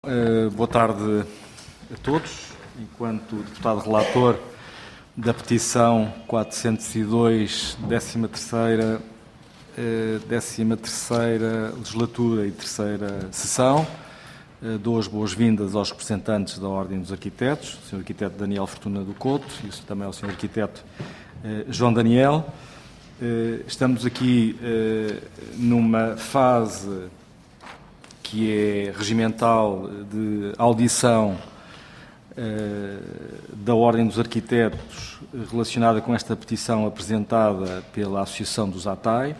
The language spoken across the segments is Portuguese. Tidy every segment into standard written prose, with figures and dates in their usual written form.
Boa tarde a todos. Enquanto deputado relator da petição 402, 13ª legislatura e terceira sessão, dou as boas-vindas aos representantes da Ordem dos Arquitetos, o Sr. Arquiteto Daniel Fortuna do Couto e também ao Sr. Arquiteto João Daniel. Estamos aqui numa fase que é regimental de audição da Ordem dos Arquitetos relacionada com esta petição apresentada pela Associação dos ATAI,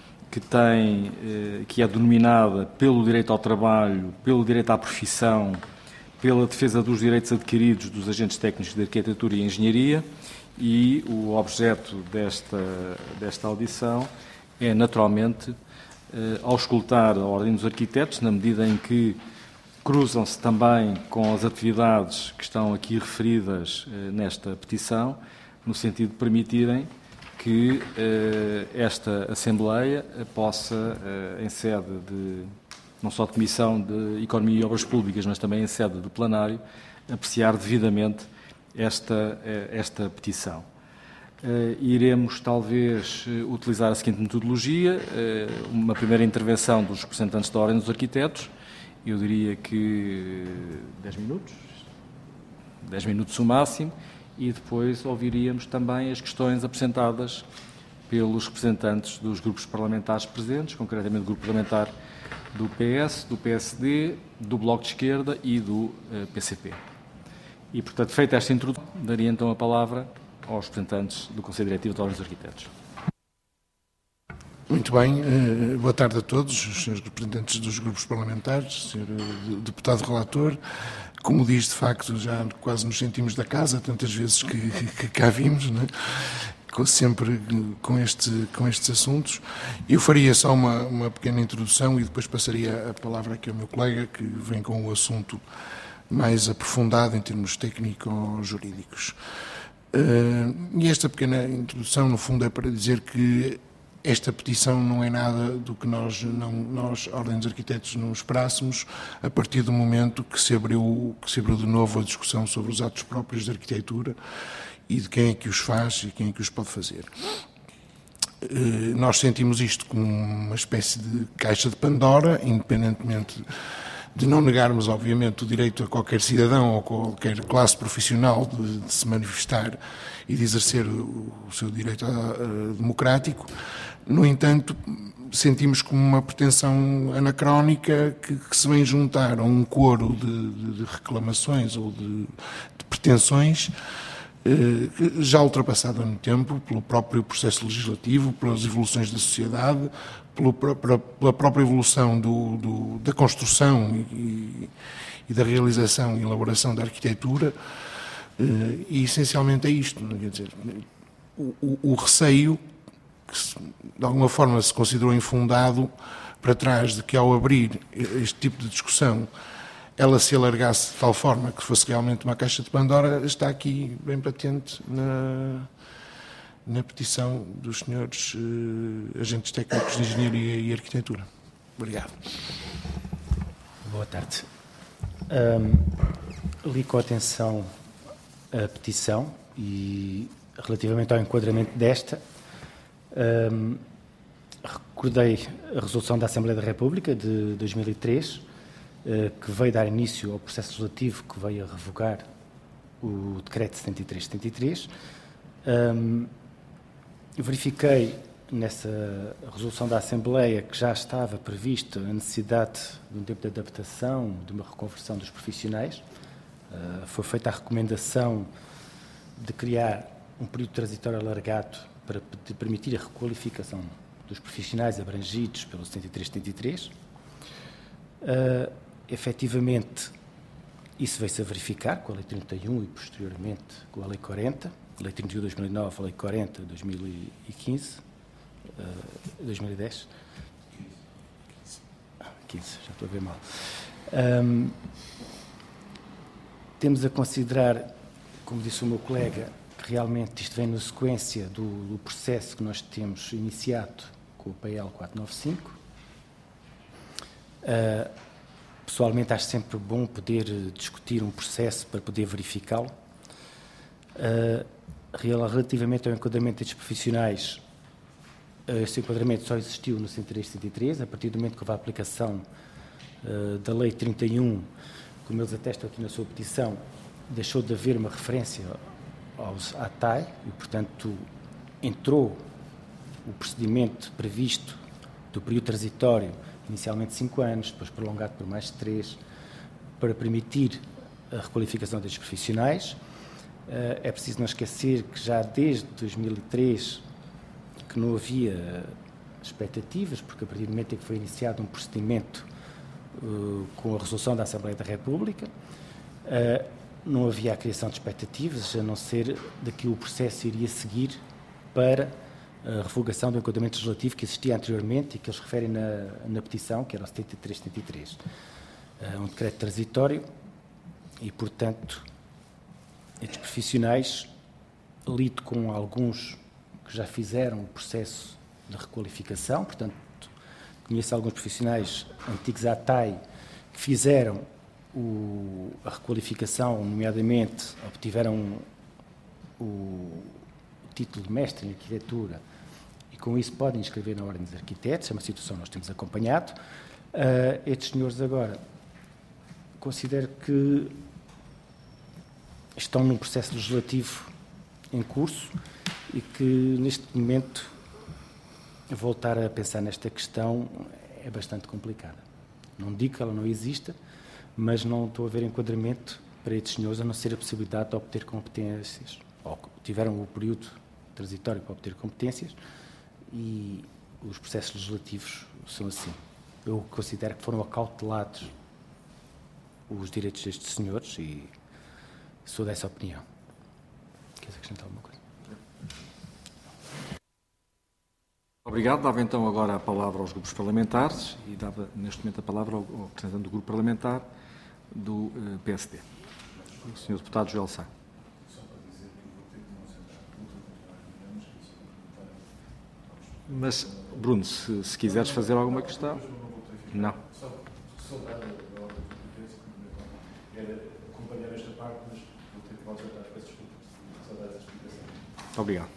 que é denominada pelo direito ao trabalho, pelo direito à profissão, pela defesa dos direitos adquiridos dos agentes técnicos de arquitetura e engenharia, e o objeto desta audição é, naturalmente, auscultar a Ordem dos Arquitetos, na medida em que cruzam-se também com as atividades que estão aqui referidas nesta petição, no sentido de permitirem que esta Assembleia possa, em sede não só de Comissão de Economia e Obras Públicas, mas também em sede do plenário, apreciar devidamente esta petição. Iremos, talvez, utilizar a seguinte metodologia: uma primeira intervenção dos representantes da Ordem dos Arquitetos, eu diria que 10 minutos o máximo, e depois ouviríamos também as questões apresentadas pelos representantes dos grupos parlamentares presentes, concretamente do grupo parlamentar do PS, do PSD, do Bloco de Esquerda e do PCP. E, portanto, feita esta introdução, daria então a palavra aos representantes do Conselho Diretivo da Ordem dos Arquitetos. Muito bem, boa tarde a todos, os senhores representantes dos grupos parlamentares, senhor deputado relator. Como diz, de facto, já quase nos sentimos da casa, tantas vezes que cá vimos, não é? Sempre com estes assuntos. Eu faria só uma pequena introdução e depois passaria a palavra aqui ao meu colega, que vem com o assunto mais aprofundado em termos técnico-jurídicos. E esta pequena introdução, no fundo, é para dizer que esta petição não é nada do que nós, Ordem dos Arquitetos, não esperássemos a partir do momento que se abriu de novo a discussão sobre os atos próprios de arquitetura e de quem é que os faz e quem é que os pode fazer. Nós sentimos isto como uma espécie de caixa de Pandora, independentemente de não negarmos, obviamente, o direito a qualquer cidadão ou qualquer classe profissional de se manifestar e de exercer o seu direito democrático. No entanto, sentimos como uma pretensão anacrónica que se vem juntar a um coro de reclamações ou de pretensões já ultrapassada no tempo, pelo próprio processo legislativo, pelas evoluções da sociedade, pela própria evolução da construção e da realização e elaboração da arquitetura, e essencialmente é isto, não quer dizer, o receio, que de alguma forma se considerou infundado, para trás de que, ao abrir este tipo de discussão, ela se alargasse de tal forma que fosse realmente uma caixa de Pandora, está aqui bem patente na petição dos senhores agentes técnicos de engenharia e arquitetura. Obrigado. Boa tarde. Li com atenção a petição e, relativamente ao enquadramento desta, recordei a resolução da Assembleia da República de 2003, que veio dar início ao processo legislativo que veio a revogar o Decreto 73-73. Eu verifiquei nessa resolução da Assembleia que já estava prevista a necessidade de um tempo de adaptação, de uma reconversão dos profissionais. Foi feita a recomendação de criar um período transitório alargado para permitir a requalificação dos profissionais abrangidos pelo 73-73. Efetivamente, isso veio-se a verificar com a Lei 31 e, posteriormente, com a Lei 40, a Lei 31 de 2009, a Lei 40 de 2015, 2010. 15, já estou a ver mal. Temos a considerar, como disse o meu colega, que realmente isto vem na sequência do processo que nós temos iniciado com o PL 495. Pessoalmente, acho sempre bom poder discutir um processo para poder verificá-lo. Relativamente ao enquadramento destes profissionais, este enquadramento só existiu no 103-103, a partir do momento que houve a aplicação da Lei 31, como eles atestam aqui na sua petição, deixou de haver uma referência aos ATAI e, portanto, entrou o procedimento previsto do período transitório, inicialmente 5 anos, depois prolongado por mais 3, para permitir a requalificação destes profissionais. É preciso não esquecer que já desde 2003 que não havia expectativas, porque a partir do momento em que foi iniciado um procedimento com a resolução da Assembleia da República, não havia a criação de expectativas, a não ser de que o processo iria seguir para a revogação do enquadramento legislativo que existia anteriormente e que eles referem na petição, que era o 73-73. Um decreto transitório e, portanto, estes profissionais, lido com alguns que já fizeram o processo de requalificação, portanto, conheço alguns profissionais antigos ATAI que fizeram a requalificação, nomeadamente obtiveram o título de mestre em arquitetura e com isso podem inscrever na Ordem dos Arquitetos, é uma situação que nós temos acompanhado. Estes senhores agora considero que estão num processo legislativo em curso e que neste momento voltar a pensar nesta questão é bastante complicada. Não digo que ela não exista, mas não estou a ver enquadramento para estes senhores, a não ser a possibilidade de obter competências, ou tiveram o período transitório para obter competências e os processos legislativos são assim. Eu considero que foram acautelados os direitos destes senhores e sou dessa opinião. Queres acrescentar alguma coisa? Obrigado. Dava então agora a palavra aos grupos parlamentares e dava neste momento a palavra ao representante do grupo parlamentar do PSD, o Sr. Deputado Joel Sá. Mas, Bruno, se quiseres fazer alguma questão... Não. Muito obrigado.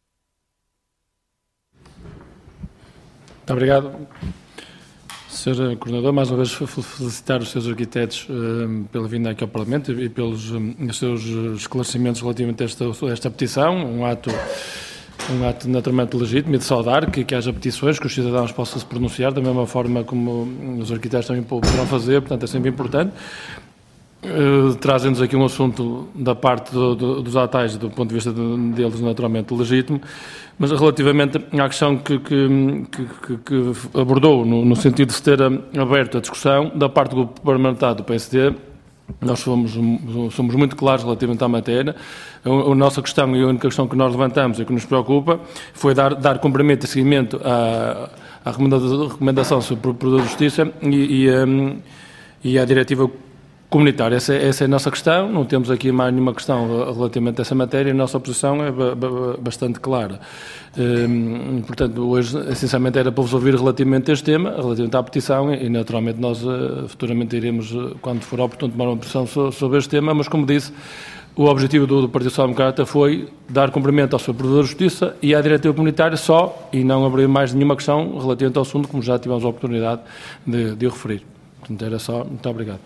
Muito obrigado. Sr. Coordenador, mais uma vez felicitar os seus arquitetos pela vinda aqui ao Parlamento e pelos seus esclarecimentos relativamente a esta petição, um ato naturalmente legítimo e de saudar que haja petições, que os cidadãos possam se pronunciar da mesma forma como os arquitetos também poderão fazer, portanto é sempre importante. Trazem-nos aqui um assunto da parte dos ATAIs, do ponto de vista deles naturalmente legítimo, mas relativamente à questão que abordou, no sentido de se ter aberto a discussão, da parte do Grupo Parlamentar do PSD, nós somos muito claros relativamente à matéria. A nossa questão e a única questão que nós levantamos e que nos preocupa foi dar cumprimento e seguimento à recomendação sobre o Procurador de Justiça e à diretiva comunitária. Essa é a nossa questão, não temos aqui mais nenhuma questão relativamente a essa matéria, a nossa posição é bastante clara. Portanto, hoje, essencialmente, era para vos ouvir relativamente a este tema, relativamente à petição, e naturalmente nós futuramente iremos, quando for oportuno, tomar uma posição sobre este tema, mas, como disse, o objetivo do Partido Social Democrata foi dar cumprimento ao Sr. Procurador de Justiça e à diretiva comunitária só, e não abrir mais nenhuma questão relativamente ao assunto, como já tivemos a oportunidade de o referir. Portanto, era só. Muito obrigado.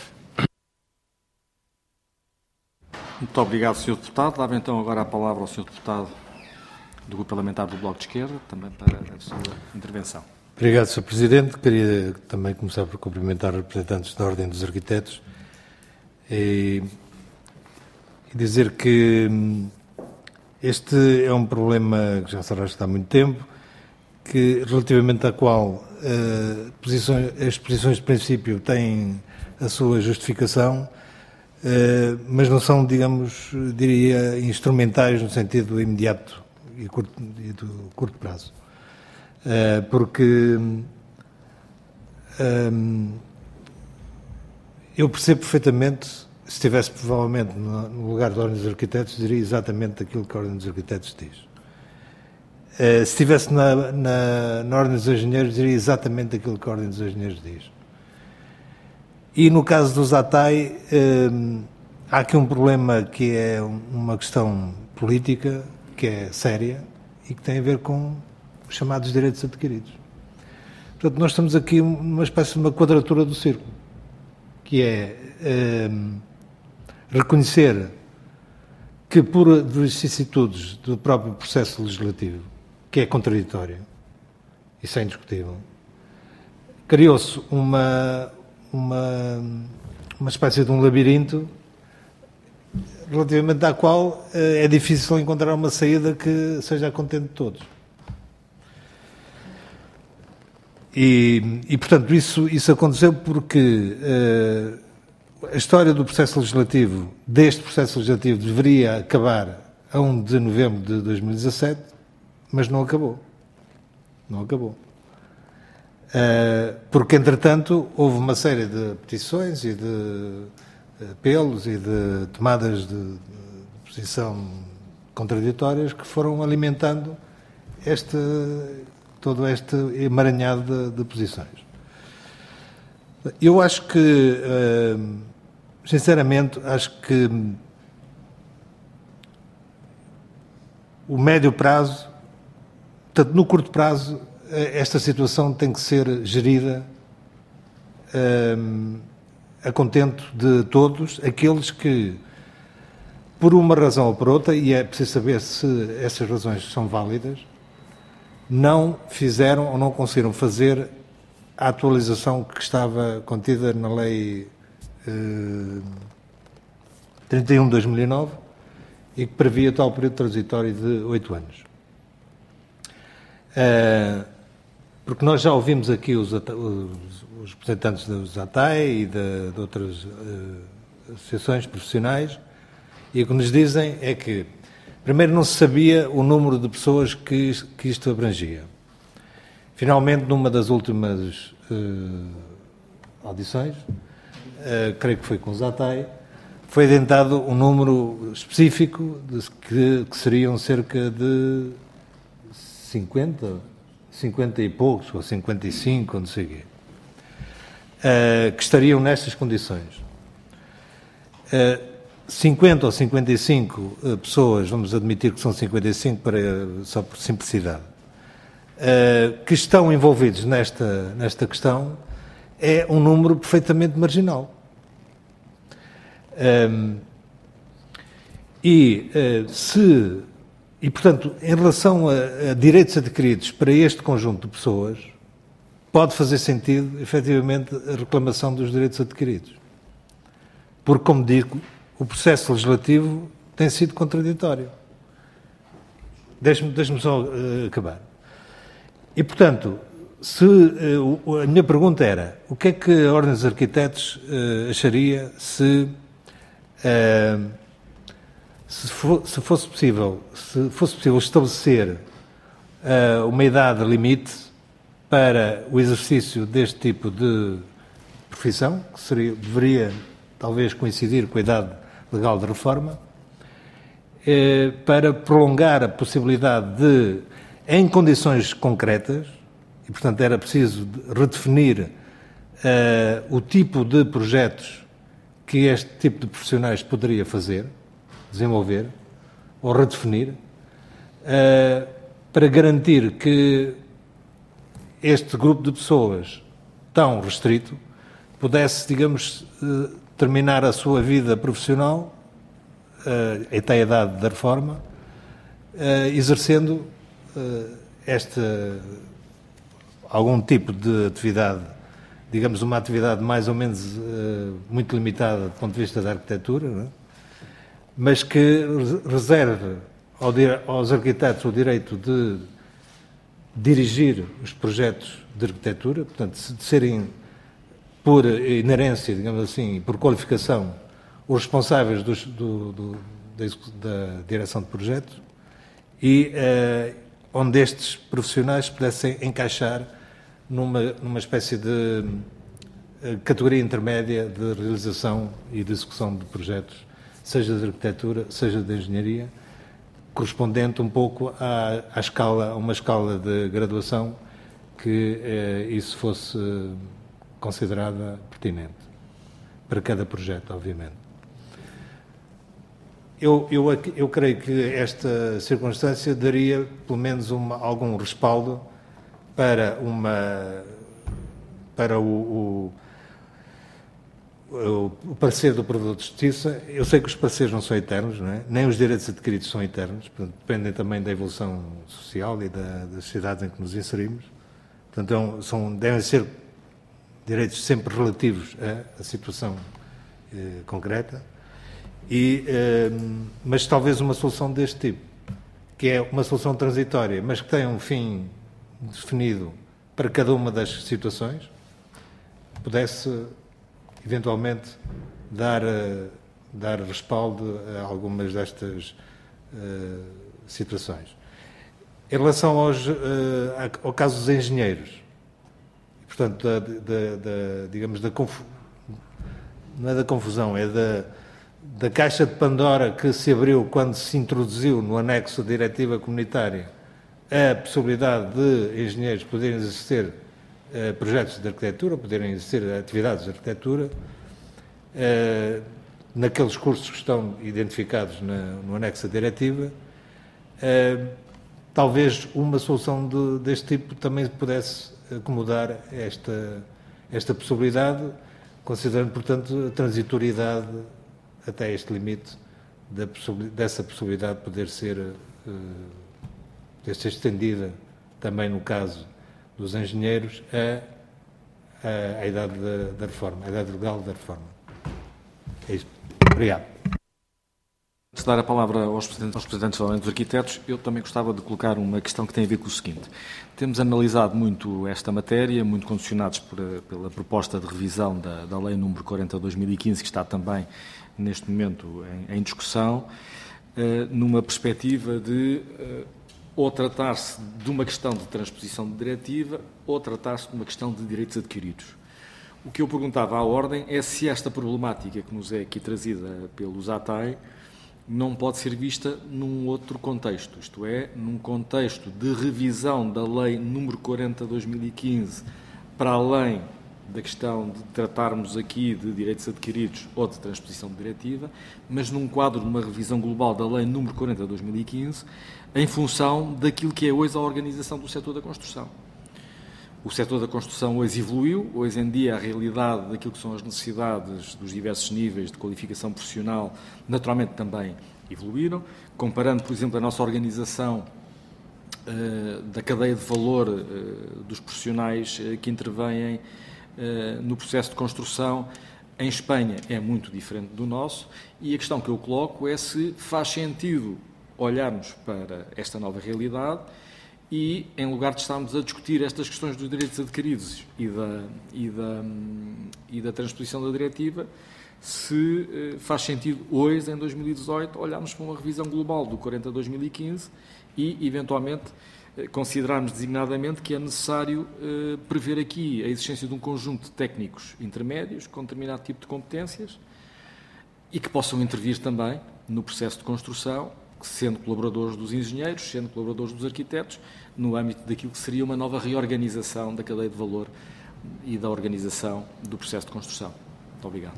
Muito obrigado, Sr. Deputado. Dava então agora a palavra ao Sr. Deputado do Grupo Parlamentar do Bloco de Esquerda, também para a sua intervenção. Obrigado, Sr. Presidente. Queria também começar por cumprimentar os representantes da Ordem dos Arquitetos e dizer que este é um problema que já se arrasta há muito tempo, que relativamente à qual as posições de princípio têm a sua justificação, mas não são, digamos, diria, instrumentais no sentido imediato e do curto prazo. Porque eu percebo perfeitamente, se estivesse provavelmente no lugar da Ordem dos Arquitetos, diria exatamente aquilo que a Ordem dos Arquitetos diz. Se estivesse na Ordem dos Engenheiros, diria exatamente aquilo que a Ordem dos Engenheiros diz. E no caso do Zatai, há aqui um problema que é uma questão política, que é séria e que tem a ver com os chamados direitos adquiridos. Portanto, nós estamos aqui numa espécie de uma quadratura do círculo, que é reconhecer que, por vicissitudes do próprio processo legislativo, que é contraditório, isso é indiscutível, criou-se uma espécie de um labirinto relativamente à qual é difícil encontrar uma saída que seja a contente de todos. E portanto, isso aconteceu porque a história do processo legislativo, deste processo legislativo, deveria acabar a 1 de novembro de 2017, mas não acabou. Não acabou. Porque, entretanto, houve uma série de petições e de apelos e de tomadas de posição contraditórias que foram alimentando todo este emaranhado de posições. Eu acho que, sinceramente, acho que o médio prazo, portanto, no curto prazo, esta situação tem que ser gerida a contento de todos aqueles que, por uma razão ou por outra, e é preciso saber se essas razões são válidas, não fizeram ou não conseguiram fazer a atualização que estava contida na Lei 31 de 2009 e que previa tal período transitório de 8 anos. Porque nós já ouvimos aqui os representantes do Zatai e de outras associações profissionais, e o que nos dizem é que, primeiro, não se sabia o número de pessoas que isto abrangia. Finalmente, numa das últimas audições, creio que foi com o Zatai, foi adentado um número específico que seriam cerca de 50 e poucos, ou 55, ou não sei o quê, que estariam nestas condições. 50 ou 55 pessoas, vamos admitir que são 55 só por simplicidade, que estão envolvidos nesta questão, é um número perfeitamente marginal. E, portanto, em relação a direitos adquiridos para este conjunto de pessoas, pode fazer sentido, efetivamente, a reclamação dos direitos adquiridos. Porque, como digo, o processo legislativo tem sido contraditório. Deixe-me só acabar. E, portanto, a minha pergunta era, o que é que a Ordem dos Arquitetos acharia se fosse possível estabelecer uma idade limite para o exercício deste tipo de profissão, que deveria talvez coincidir com a idade legal de reforma, para prolongar a possibilidade de, em condições concretas, e portanto era preciso redefinir o tipo de projetos que este tipo de profissionais poderia desenvolver ou redefinir, para garantir que este grupo de pessoas tão restrito pudesse, digamos, terminar a sua vida profissional até a idade da reforma, exercendo algum tipo de atividade, digamos, uma atividade mais ou menos muito limitada do ponto de vista da arquitetura, não é? Mas que reserve aos arquitetos o direito de dirigir os projetos de arquitetura, portanto, de serem, por inerência, digamos assim, por qualificação, os responsáveis da direção de projetos, e onde estes profissionais pudessem encaixar numa espécie de categoria intermédia de realização e de execução de projetos, seja de arquitetura, seja de engenharia, correspondente um pouco a uma escala de graduação que isso fosse considerada pertinente. para cada projeto, obviamente. Eu creio que esta circunstância daria, pelo menos, algum respaldo para o parecer do Provedor de Justiça. Eu sei que os pareceres não são eternos, não é? Nem os direitos adquiridos são eternos, portanto, dependem também da evolução social e das sociedades em que nos inserimos. Portanto, devem ser direitos sempre relativos à situação concreta, mas talvez uma solução deste tipo, que é uma solução transitória, mas que tem um fim definido para cada uma das situações, pudesse eventualmente dar respaldo a algumas destas situações. Em relação ao caso dos engenheiros, portanto, digamos, não é da confusão, é da caixa de Pandora que se abriu quando se introduziu no anexo da diretiva comunitária a possibilidade de engenheiros poderem exercer projetos de arquitetura, poderem exercer atividades de arquitetura, naqueles cursos que estão identificados no anexo da diretiva. Talvez uma solução deste tipo também pudesse acomodar esta possibilidade, considerando, portanto, a transitoriedade até este limite dessa possibilidade poder ser estendida também no caso dos engenheiros à idade da reforma, à idade legal da reforma. É isto. Obrigado. Antes de dar a palavra aos representantes da Ordem dos Arquitetos, eu também gostava de colocar uma questão que tem a ver com o seguinte. Temos analisado muito esta matéria, muito condicionados pela proposta de revisão da Lei nº 40/2015, que está também, neste momento, em discussão, numa perspectiva de ou tratar-se de uma questão de transposição de diretiva ou tratar-se de uma questão de direitos adquiridos. O que eu perguntava à Ordem é se esta problemática que nos é aqui trazida pelos ATAI não pode ser vista num outro contexto, isto é, num contexto de revisão da Lei nº 40/2015, para além da questão de tratarmos aqui de direitos adquiridos ou de transposição de diretiva, mas num quadro de uma revisão global da Lei nº 40/2015, em função daquilo que é hoje a organização do setor da construção. O setor da construção hoje evoluiu, hoje em dia a realidade daquilo que são as necessidades dos diversos níveis de qualificação profissional naturalmente também evoluíram. Comparando, por exemplo, a nossa organização da cadeia de valor dos profissionais que intervêm no processo de construção, em Espanha é muito diferente do nosso, e a questão que eu coloco é se faz sentido olharmos para esta nova realidade e, em lugar de estarmos a discutir estas questões dos direitos adquiridos e da transposição da diretiva, se faz sentido hoje, em 2018, olharmos para uma revisão global do 40/2015 e, eventualmente, considerarmos designadamente que é necessário prever aqui a existência de um conjunto de técnicos intermédios com determinado tipo de competências e que possam intervir também no processo de construção, sendo colaboradores dos engenheiros, sendo colaboradores dos arquitetos, no âmbito daquilo que seria uma nova reorganização da cadeia de valor e da organização do processo de construção. Muito obrigado.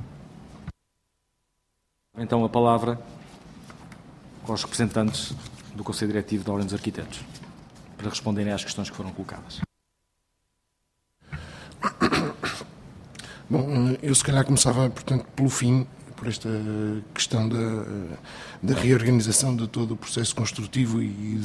Então, a palavra aos representantes do Conselho Diretivo da Ordem dos Arquitetos, para responderem às questões que foram colocadas. Bom, eu se calhar começava, portanto, pelo fim, por esta questão da reorganização de todo o processo construtivo e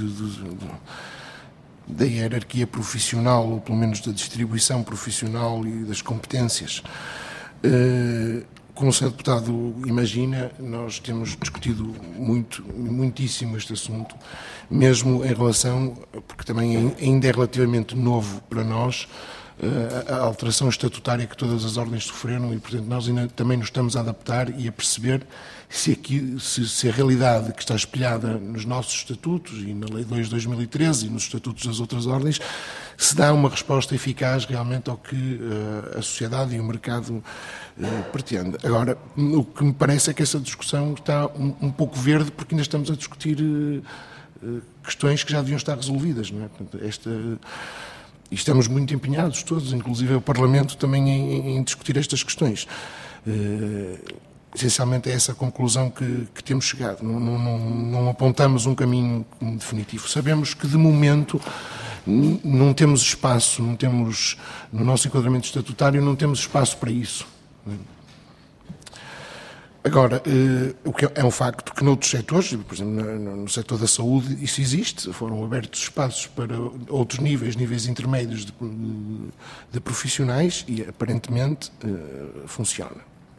da hierarquia profissional, ou pelo menos da distribuição profissional e das competências. Como o Sr. Deputado imagina, nós temos discutido muitíssimo este assunto, mesmo em relação, porque também ainda é relativamente novo para nós, a alteração estatutária que todas as ordens sofreram e, portanto, nós ainda também nos estamos a adaptar e a perceber se a realidade que está espelhada nos nossos estatutos e na Lei 2 de 2013 e nos estatutos das outras ordens, se dá uma resposta eficaz realmente ao que a sociedade e o mercado pretende. Agora, o que me parece é que essa discussão está um pouco verde, porque ainda estamos a discutir questões que já deviam estar resolvidas, não é? Portanto, e estamos muito empenhados todos, inclusive o Parlamento, também em discutir estas questões. Essencialmente é essa a conclusão que temos chegado. Não apontamos um caminho definitivo. Sabemos que, de momento, não temos espaço, no nosso enquadramento estatutário, não temos espaço para isso. Agora, o que é um facto que noutros setores, por exemplo, no setor da saúde, isso existe, foram abertos espaços para outros níveis intermédios de profissionais e, aparentemente, funciona.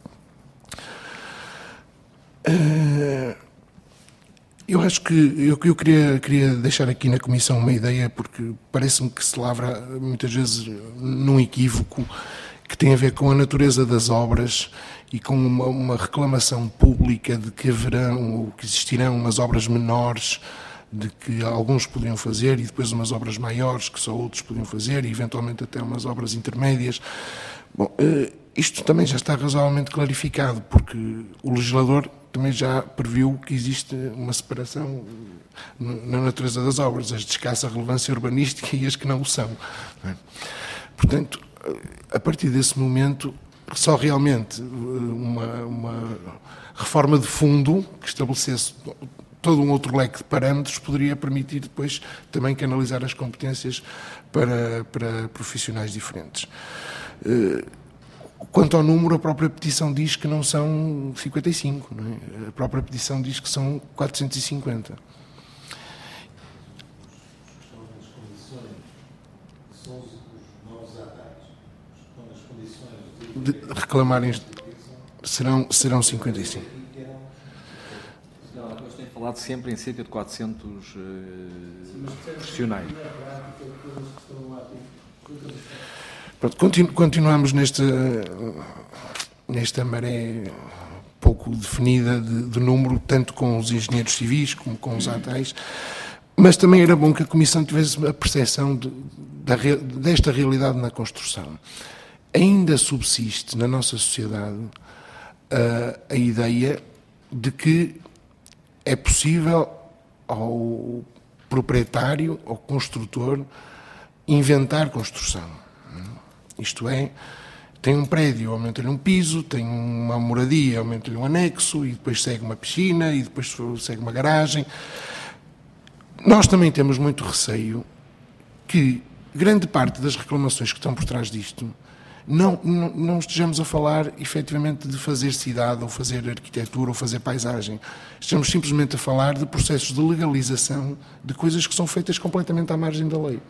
Eu acho que eu queria deixar aqui na Comissão uma ideia, porque parece-me que se lavra muitas vezes num equívoco que tem a ver com a natureza das obras e com uma reclamação pública de que haverão ou que existirão umas obras menores de que alguns poderiam fazer e depois umas obras maiores que só outros podiam fazer e eventualmente até umas obras intermédias. Bom, isto também já está razoavelmente clarificado, porque o legislador também já previu que existe uma separação na natureza das obras, as de escassa relevância urbanística e as que não o são. Portanto, a partir desse momento, só realmente uma reforma de fundo que estabelecesse todo um outro leque de parâmetros poderia permitir depois também canalizar as competências para profissionais diferentes. Quanto ao número, a própria petição diz que não são 55, não é? A própria petição diz que são 450. De reclamarem serão 55. Não, eles têm falado sempre em cerca de 400 profissionais. Pronto, continuamos nesta maré pouco definida de número, tanto com os engenheiros civis como com os ATAIs, mas também era bom que a Comissão tivesse a percepção desta realidade na construção. Ainda subsiste na nossa sociedade a ideia de que é possível ao proprietário, ao construtor, inventar construção. Isto é, tem um prédio, aumenta-lhe um piso, tem uma moradia, aumenta-lhe um anexo, e depois segue uma piscina, e depois segue uma garagem. Nós também temos muito receio que grande parte das reclamações que estão por trás disto não estejamos a falar efetivamente de fazer cidade, ou fazer arquitetura, ou fazer paisagem. Estamos simplesmente a falar de processos de legalização de coisas que são feitas completamente à margem da lei.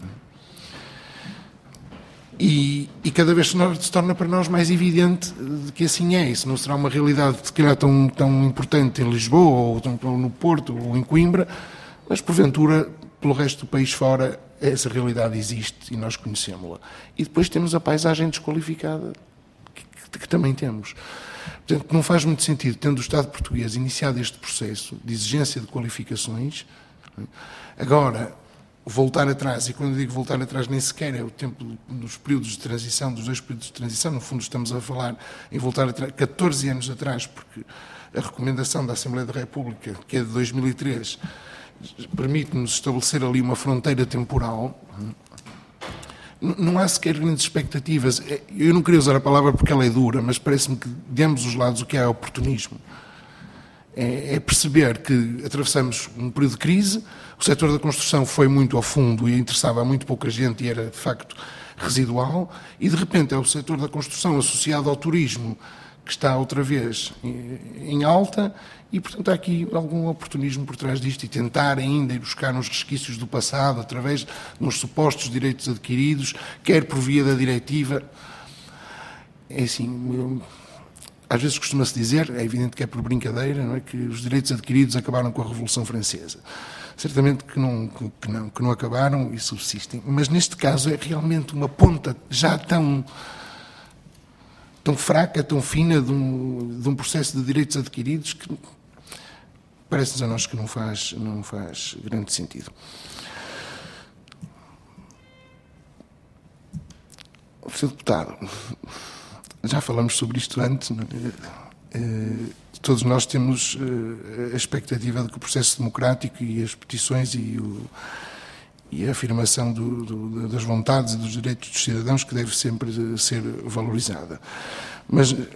E cada vez se torna para nós mais evidente que assim é. Isso não será uma realidade, se calhar, tão importante em Lisboa, ou no Porto, ou em Coimbra, mas, porventura, pelo resto do país fora, essa realidade existe e nós conhecemos-la. E depois temos a paisagem desqualificada, que também temos. Portanto, não faz muito sentido, tendo o Estado português iniciado este processo de exigência de qualificações, agora voltar atrás, e quando eu digo voltar atrás nem sequer é o tempo dos períodos de transição, dos 2 períodos de transição, no fundo estamos a falar em voltar atrás, 14 anos atrás, porque a recomendação da Assembleia da República, que é de 2003, permite-nos estabelecer ali uma fronteira temporal. Não há sequer grandes expectativas. Eu não queria usar a palavra porque ela é dura, mas parece-me que de ambos os lados o que há é oportunismo. É perceber que atravessamos um período de crise, o setor da construção foi muito ao fundo e interessava a muito pouca gente e era, de facto, residual, e de repente é o setor da construção associado ao turismo que está outra vez em alta e, portanto, há aqui algum oportunismo por trás disto e tentar ainda ir buscar uns resquícios do passado através de uns supostos direitos adquiridos, quer por via da diretiva. É assim, às vezes costuma-se dizer, é evidente que é por brincadeira, não é, que os direitos adquiridos acabaram com a Revolução Francesa. Certamente que não acabaram e subsistem, mas neste caso é realmente uma ponta já tão fraca, tão fina de um processo de direitos adquiridos que parece-nos a nós que não faz grande sentido. Sr. Deputado, já falamos sobre isto antes, todos nós temos a expectativa de que o processo democrático e as petições e a afirmação das vontades e dos direitos dos cidadãos que deve sempre ser valorizada. Mas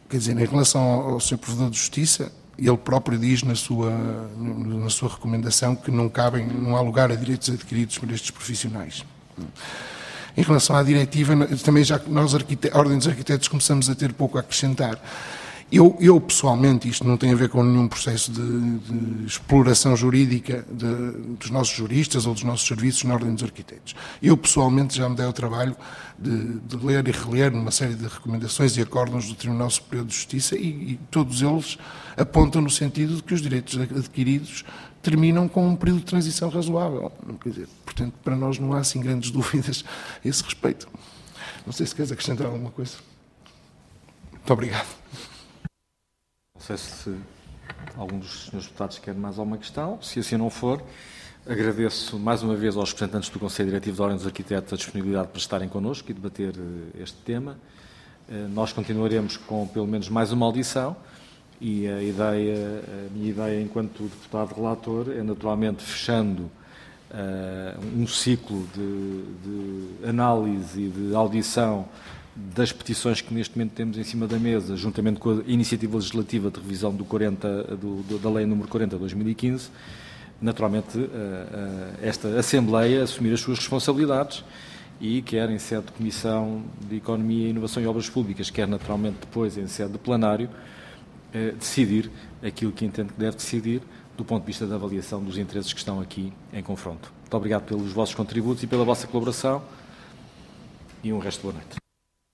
Quer dizer, em relação ao Sr. Provedor de Justiça, ele próprio diz na sua recomendação que não há lugar a direitos adquiridos por estes profissionais. Em relação à diretiva, também já nós, a Ordem dos Arquitetos, começamos a ter pouco a acrescentar. Eu pessoalmente, isto não tem a ver com nenhum processo de exploração jurídica dos nossos juristas ou dos nossos serviços na Ordem dos Arquitetos. Eu pessoalmente já me dei o trabalho de ler e reler uma série de recomendações e acórdãos do Tribunal Superior de Justiça e todos eles apontam no sentido de que os direitos adquiridos terminam com um período de transição razoável. Quer dizer, portanto, para nós não há assim grandes dúvidas a esse respeito. Não sei se queres acrescentar alguma coisa. Muito obrigado. Não sei se algum dos senhores deputados quer mais alguma questão. Se assim não for, agradeço mais uma vez aos representantes do Conselho Diretivo da Ordem dos Arquitetos a disponibilidade para estarem connosco e debater este tema. Nós continuaremos com pelo menos mais uma audição e a minha ideia enquanto deputado relator é naturalmente fechando um ciclo de análise e de audição das petições que neste momento temos em cima da mesa, juntamente com a iniciativa legislativa de revisão da Lei nº 40/2015, naturalmente esta Assembleia assumir as suas responsabilidades e quer em sede de Comissão de Economia, Inovação e Obras Públicas, quer naturalmente depois em sede de plenário, decidir aquilo que entende que deve decidir do ponto de vista da avaliação dos interesses que estão aqui em confronto. Muito obrigado pelos vossos contributos e pela vossa colaboração e um resto de boa noite.